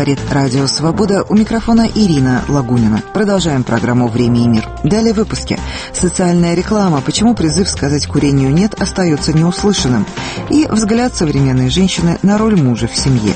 Говорит Радио Свобода, у микрофона Ирина Лагунина. Продолжаем программу «Время и мир». Далее в выпуске. Социальная реклама. Почему призыв сказать курению «нет» остается неуслышанным? И взгляд современной женщины на роль мужа в семье.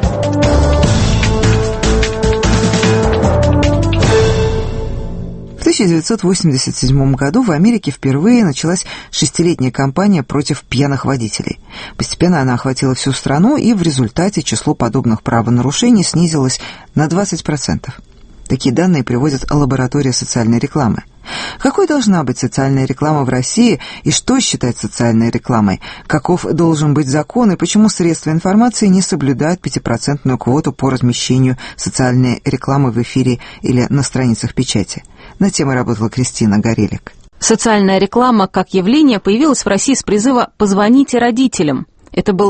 В 1987 году в Америке впервые началась 6-летняя кампания против пьяных водителей. Постепенно она охватила всю страну, и в результате число подобных правонарушений снизилось на 20%. Такие данные приводит лаборатория социальной рекламы. Какой должна быть социальная реклама в России и что считать социальной рекламой? Каков должен быть закон и почему средства информации не соблюдают 5% квоту по размещению социальной рекламы в эфире или на страницах печати? Над темой работала Кристина Горелик. Социальная реклама как явление появилась в России с призыва «Позвоните родителям». Это был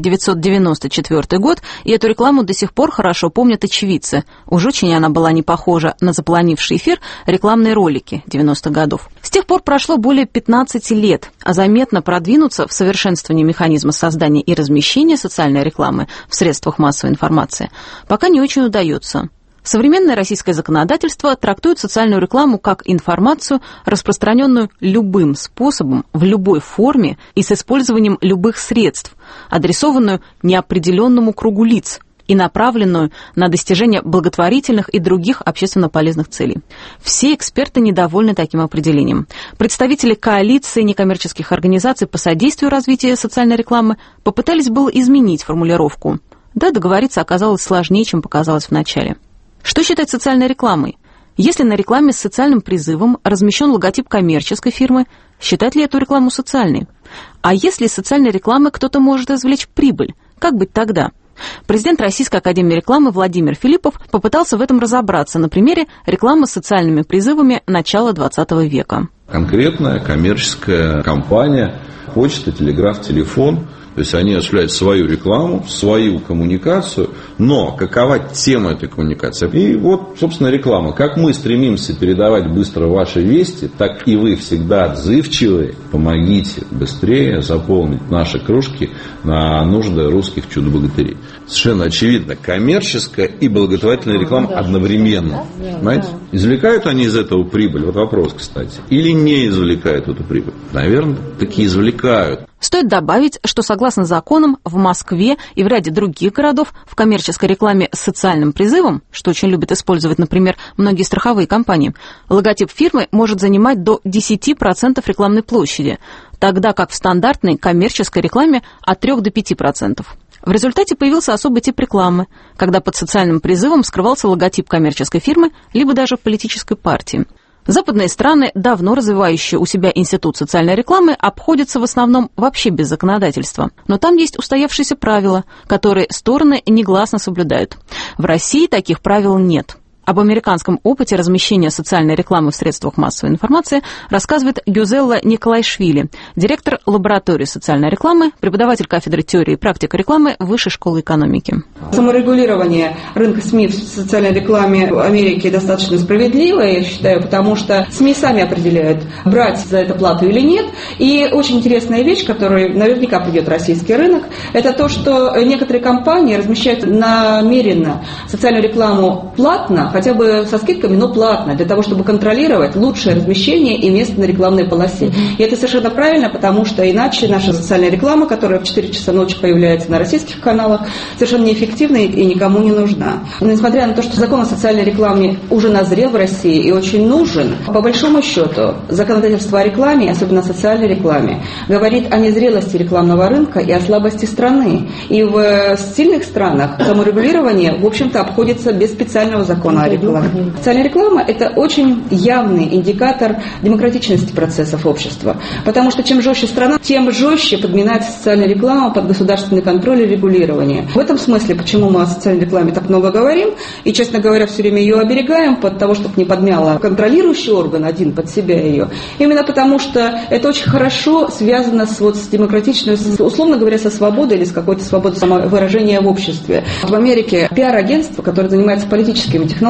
1994 год, и эту рекламу до сих пор хорошо помнят очевидцы. Уж очень она была не похожа на заполонивший эфир рекламные ролики 90-х годов. С тех пор прошло более 15 лет, а заметно продвинуться в совершенствовании механизма создания и размещения социальной рекламы в средствах массовой информации пока не очень удается. Современное российское законодательство трактует социальную рекламу как информацию, распространенную любым способом, в любой форме и с использованием любых средств, адресованную неопределенному кругу лиц и направленную на достижение благотворительных и других общественно полезных целей. Все эксперты недовольны таким определением. Представители коалиции некоммерческих организаций по содействию развитию социальной рекламы попытались было изменить формулировку. Да, договориться оказалось сложнее, чем показалось в начале. Что считать социальной рекламой? Если на рекламе с социальным призывом размещен логотип коммерческой фирмы, считать ли эту рекламу социальной? А если из социальной рекламы кто-то может извлечь прибыль, как быть тогда? Президент Российской академии рекламы Владимир Филиппов попытался в этом разобраться на примере рекламы с социальными призывами начала XX века. Конкретная коммерческая компания, почта, телеграф, телефон. То есть они осуществляют свою рекламу, свою коммуникацию, но какова тема этой коммуникации? И вот, собственно, реклама. Как мы стремимся передавать быстро ваши вести, так и вы всегда отзывчивы. Помогите быстрее заполнить наши кружки на нужды русских чудо-богатырей. Совершенно очевидно, коммерческая и благотворительная реклама одновременно. Понимаете? Извлекают они из этого прибыль? Вот вопрос, кстати. Или не извлекают эту прибыль? Наверное, таки извлекают. Стоит добавить, что согласно законам в Москве и в ряде других городов в коммерческой рекламе с социальным призывом, что очень любят использовать, например, многие страховые компании, логотип фирмы может занимать до 10% рекламной площади, тогда как в стандартной коммерческой рекламе от 3 до 5%. В результате появился особый тип рекламы, когда под социальным призывом скрывался логотип коммерческой фирмы либо даже политической партии. Западные страны, давно развивающие у себя институт социальной рекламы, обходятся в основном вообще без законодательства. Но там есть устоявшиеся правила, которые стороны негласно соблюдают. В России таких правил нет. Об американском опыте размещения социальной рекламы в средствах массовой информации рассказывает Гюзелла Николайшвили, директор лаборатории социальной рекламы, преподаватель кафедры теории и практики рекламы Высшей школы экономики. Саморегулирование рынка СМИ в социальной рекламе в Америке достаточно справедливое, я считаю, потому что СМИ сами определяют, брать за это плату или нет. И очень интересная вещь, которая наверняка придет в российский рынок, это то, что некоторые компании размещают намеренно социальную рекламу платно, хотя бы со скидками, но платно, для того, чтобы контролировать лучшее размещение и место на рекламной полосе. И это совершенно правильно, потому что иначе наша социальная реклама, которая в 4 часа ночи появляется на российских каналах, совершенно неэффективна и никому не нужна. Но несмотря на то, что закон о социальной рекламе уже назрел в России и очень нужен, по большому счету законодательство о рекламе, особенно о социальной рекламе, говорит о незрелости рекламного рынка и о слабости страны. И в сильных странах саморегулирование, в общем-то, обходится без специального закона о рекламе. Социальная реклама – это очень явный индикатор демократичности процессов общества. Потому что чем жестче страна, тем жестче подминается социальная реклама под государственный контроль и регулирование. В этом смысле, почему мы о социальной рекламе так много говорим, и, честно говоря, все время ее оберегаем под того, чтобы не подмяла контролирующий орган один под себя ее. Именно потому, что это очень хорошо связано с демократичностью, условно говоря, со свободой или с какой-то свободой самовыражения в обществе. В Америке пиар-агентство, которое занимается политическими технологиями,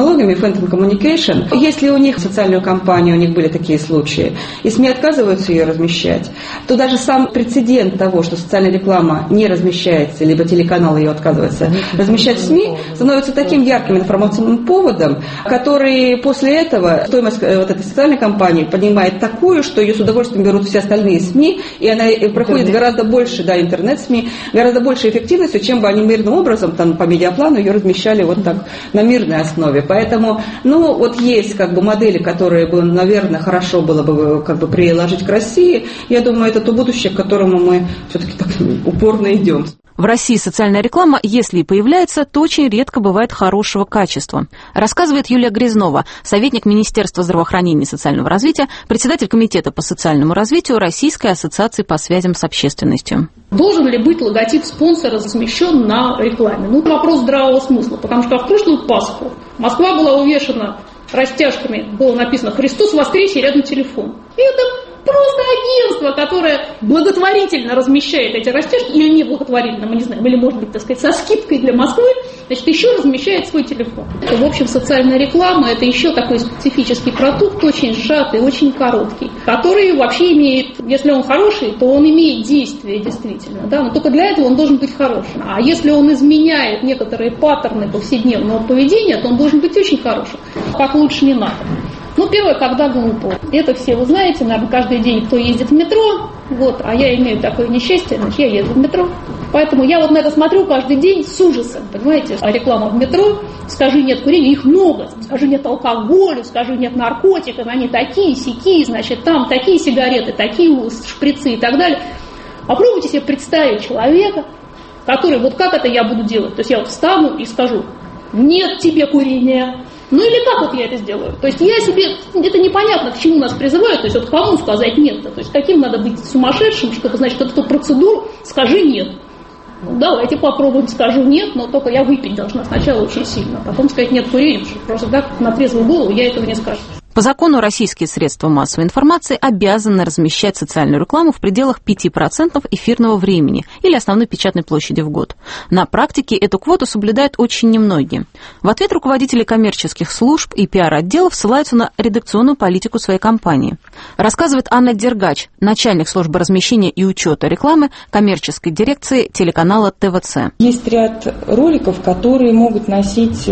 технологиями, Phantom Communication. Если у них социальную кампанию, у них были такие случаи, и СМИ отказываются ее размещать, то даже сам прецедент того, что социальная реклама не размещается, либо телеканал ее отказывается размещать в СМИ, становится таким ярким информационным поводом, который после этого стоимость вот этой социальной кампании поднимает такую, что ее с удовольствием берут все остальные СМИ, и она проходит гораздо больше, интернет-СМИ, гораздо большей эффективностью, чем бы они мирным образом там, по медиаплану ее размещали вот так на мирной основе. Поэтому, есть модели, которые бы, наверное, хорошо было бы приложить к России. Я думаю, это то будущее, к которому мы все-таки так упорно идем. В России социальная реклама, если и появляется, то очень редко бывает хорошего качества. Рассказывает Юлия Грязнова, советник Министерства здравоохранения и социального развития, председатель Комитета по социальному развитию Российской ассоциации по связям с общественностью. Должен ли быть логотип спонсора размещен на рекламе? Вопрос здравого смысла, потому что в прошлую Пасху Москва была увешана растяжками, было написано «Христос воскресе» и рядом телефон. И это просто агентство, которое благотворительно размещает эти растяжки, или не благотворительно, мы не знаем, или, может быть, со скидкой для Москвы, еще размещает свой телефон. В общем, социальная реклама – это еще такой специфический продукт, очень сжатый, очень короткий, который вообще имеет, если он хороший, то он имеет действие действительно, но только для этого он должен быть хорошим. А если он изменяет некоторые паттерны повседневного поведения, то он должен быть очень хорошим. Как лучше не надо. Первое, когда глупо. Это все вы знаете, наверное, каждый день, кто ездит в метро, а я имею такое несчастье, я езжу в метро. Поэтому я на это смотрю каждый день с ужасом, понимаете? А реклама в метро, скажи нет курения, их много. Скажи нет алкоголя, скажи нет наркотиков, они такие, сякие, там такие сигареты, такие шприцы и так далее. Попробуйте себе представить человека, который, как это я буду делать? То есть я встану и скажу, нет тебе курения. Или как я это сделаю? То есть я себе, это непонятно, к чему нас призывают, то есть кому сказать нет, то есть каким надо быть сумасшедшим, чтобы, эту процедуру скажи нет. Давайте попробуем, скажу нет, но только я выпить должна сначала очень сильно, потом сказать нет курения, потому что просто так на трезвую голову я этого не скажу. По закону российские средства массовой информации обязаны размещать социальную рекламу в пределах 5% эфирного времени или основной печатной площади в год. На практике эту квоту соблюдают очень немногие. В ответ руководители коммерческих служб и пиар-отделов ссылаются на редакционную политику своей компании. Рассказывает Анна Дергач, начальник службы размещения и учета рекламы коммерческой дирекции телеканала ТВЦ. Есть ряд роликов, которые могут носить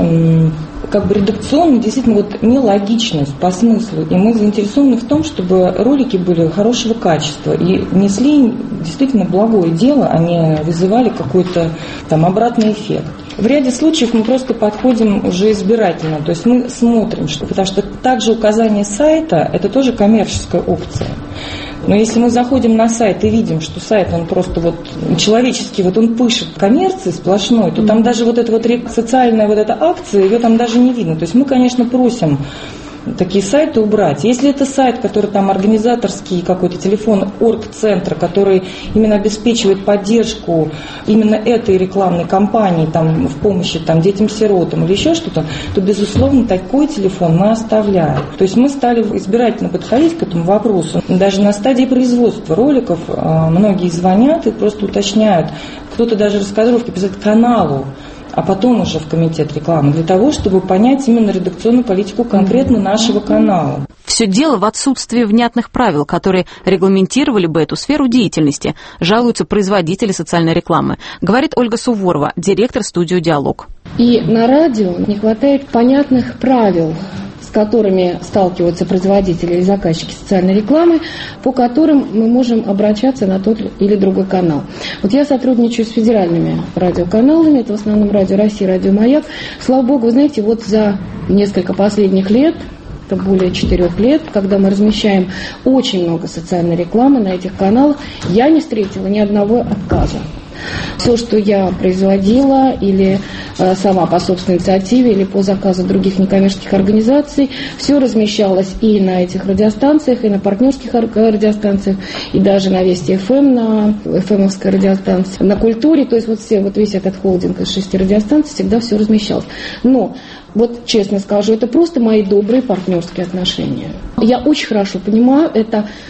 редакционную, действительно нелогичность по смыслу. И мы заинтересованы в том, чтобы ролики были хорошего качества и несли действительно благое дело, а не вызывали какой-то обратный эффект. В ряде случаев мы просто подходим уже избирательно, то есть мы смотрим, потому что также указание сайта – это тоже коммерческая опция. Но если мы заходим на сайт и видим, что сайт, он просто человеческий, он пышет коммерции сплошной, то там даже эта социальная эта акция, ее там даже не видно. То есть мы, конечно, просим такие сайты убрать. Если это сайт, который организаторский какой-то телефон оргцентра, который именно обеспечивает поддержку именно этой рекламной кампании в помощи детям-сиротам или еще что-то, то, безусловно, такой телефон мы оставляем. То есть мы стали избирательно подходить к этому вопросу. Даже на стадии производства роликов многие звонят и просто уточняют. Кто-то даже раскадровки писать каналу, а потом уже в комитет рекламы, для того, чтобы понять именно редакционную политику конкретно нашего канала. Все дело в отсутствии внятных правил, которые регламентировали бы эту сферу деятельности, жалуются производители социальной рекламы, говорит Ольга Суворова, директор студии «Диалог». И на радио не хватает понятных правил, с которыми сталкиваются производители или заказчики социальной рекламы, по которым мы можем обращаться на тот или другой канал. Я сотрудничаю с федеральными радиоканалами, это в основном Радио Россия, Радио Маяк. Слава богу, вы знаете, за несколько последних лет, это более 4 лет, когда мы размещаем очень много социальной рекламы на этих каналах, я не встретила ни одного отказа. Все, что я производила или сама по собственной инициативе, или по заказу других некоммерческих организаций, все размещалось и на этих радиостанциях, и на партнерских радиостанциях, и даже на Вести ФМ, на ФМовской радиостанции, на Культуре, то есть весь этот холдинг из 6 радиостанций, всегда все размещалось. Но честно скажу, это просто мои добрые партнерские отношения. Я очень хорошо понимаю, это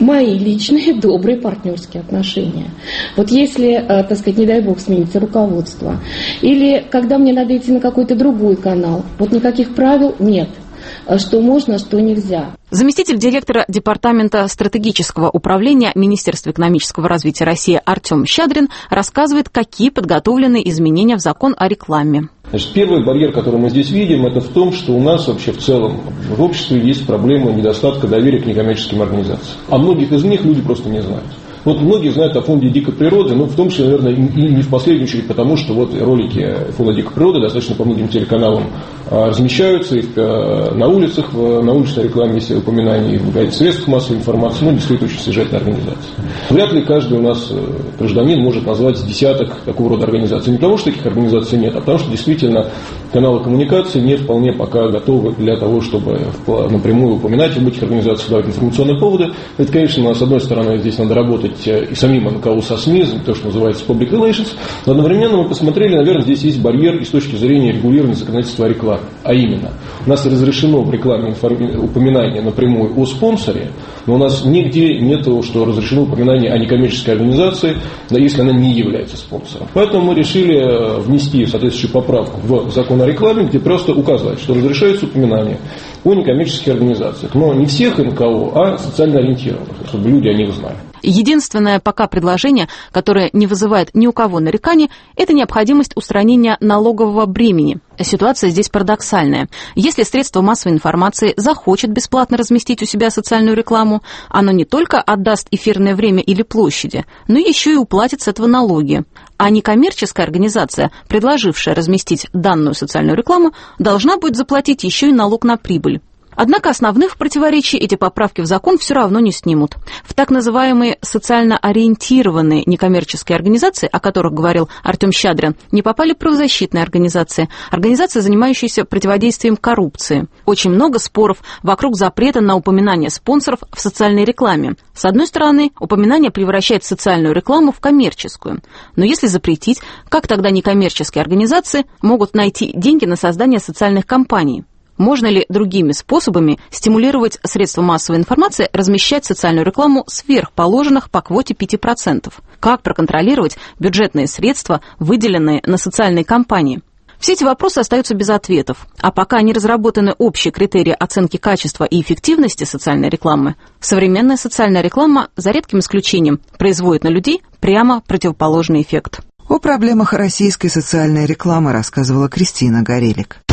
мои личные добрые партнерские отношения. Вот если, так сказать, не дай бог, сменится руководство, или когда мне надо идти на какой-то другой канал, вот никаких правил нет, что можно, что нельзя. Заместитель директора Департамента стратегического управления Министерства экономического развития России Артем Щадрин рассказывает, какие подготовлены изменения в закон о рекламе. Значит, первый барьер, который мы здесь видим, это в том, что у нас вообще в целом в обществе есть проблема недостатка доверия к некоммерческим организациям. А многих из них люди просто не знают. Вот многие знают о фонде дикой природы, но в том числе, наверное, и не в последнюю очередь, потому что вот ролики фонда дикой природы достаточно по многим телеканалам размещаются, и на улицах, на уличной рекламе есть упоминания, и в средствах массовой информации, ну, действительно очень свежая организация. Вряд ли каждый у нас гражданин может назвать десяток такого рода организаций. Не потому, что таких организаций нет, а потому, что действительно каналы коммуникации не вполне пока готовы для того, чтобы напрямую упоминать об этих организациях, давать информационные поводы. Это, конечно, с одной стороны, здесь надо работать и самим НКО со СМИ, то, что называется public relations, но одновременно мы посмотрели, наверное, здесь есть барьер и с точки зрения регулирования законодательства о рекламе. А именно, у нас разрешено в рекламе упоминание напрямую о спонсоре, но у нас нигде нет того, что разрешено упоминание о некоммерческой организации, да, если она не является спонсором. Поэтому мы решили внести соответствующую поправку в закон о рекламе, где просто указать, что разрешается упоминание о некоммерческих организациях. Но не всех НКО, а социально ориентированных, чтобы люди о них знали. Единственное пока предложение, которое не вызывает ни у кого нареканий, это необходимость устранения налогового бремени. Ситуация здесь парадоксальная. Если средство массовой информации захочет бесплатно разместить у себя социальную рекламу, оно не только отдаст эфирное время или площади, но еще и уплатит с этого налоги. А некоммерческая организация, предложившая разместить данную социальную рекламу, должна будет заплатить еще и налог на прибыль. Однако основных противоречий эти поправки в закон все равно не снимут. В так называемые социально ориентированные некоммерческие организации, о которых говорил Артем Щадрин, не попали правозащитные организации, организации, занимающиеся противодействием коррупции. Очень много споров вокруг запрета на упоминание спонсоров в социальной рекламе. С одной стороны, упоминание превращает социальную рекламу в коммерческую. Но если запретить, как тогда некоммерческие организации могут найти деньги на создание социальных кампаний? Можно ли другими способами стимулировать средства массовой информации размещать социальную рекламу сверх положенных по квоте 5%? Как проконтролировать бюджетные средства, выделенные на социальные кампании? Все эти вопросы остаются без ответов. А пока не разработаны общие критерии оценки качества и эффективности социальной рекламы, современная социальная реклама, за редким исключением, производит на людей прямо противоположный эффект. О проблемах российской социальной рекламы рассказывала Кристина Горелик.